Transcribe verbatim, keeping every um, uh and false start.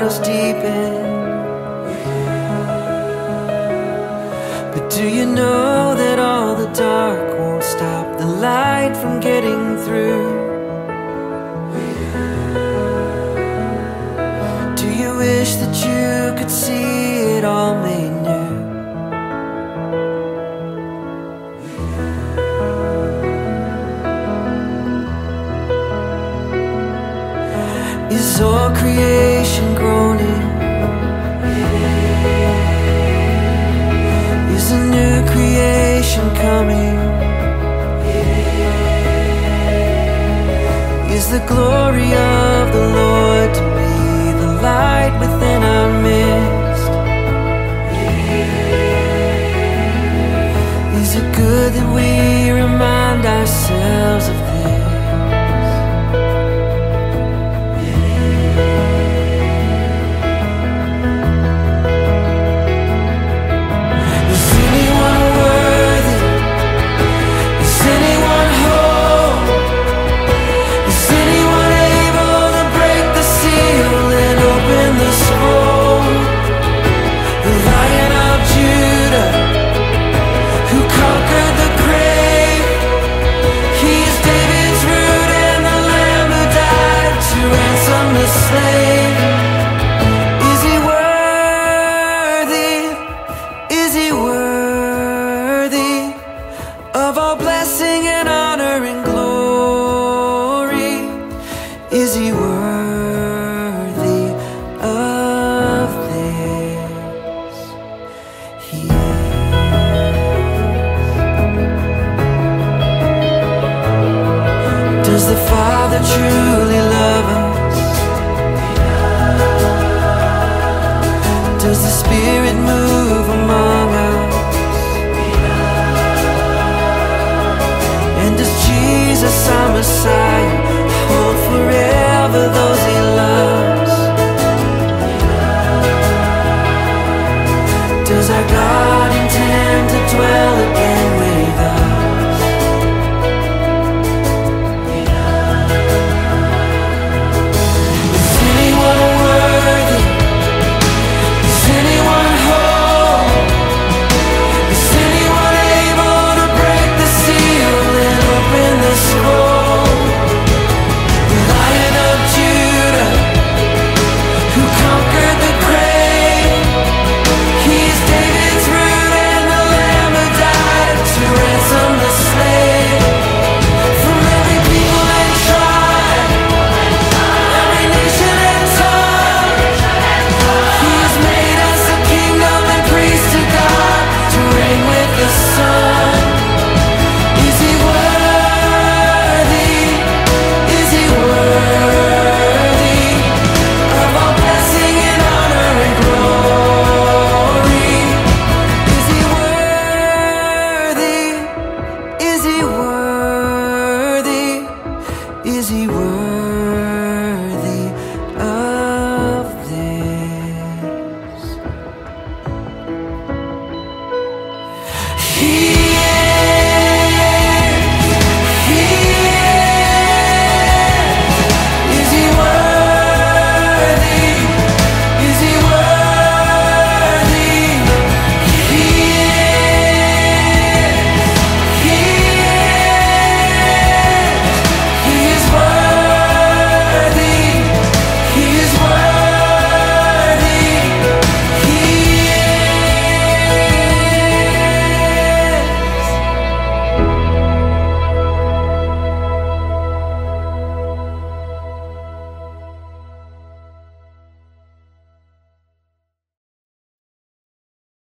shadows deepen. But do you know that all the dark won't stop the light from getting through? Do you wish that you could see it all made new? Is all creation groaning? Is a new creation coming? Is the glory of the Lord to be the light within our midst? Is it good that we remind ourselves of this? Is he worthy of this? He is. Does the Father truly love us? Does the Spirit move among us? And does Jesus, our Messiah,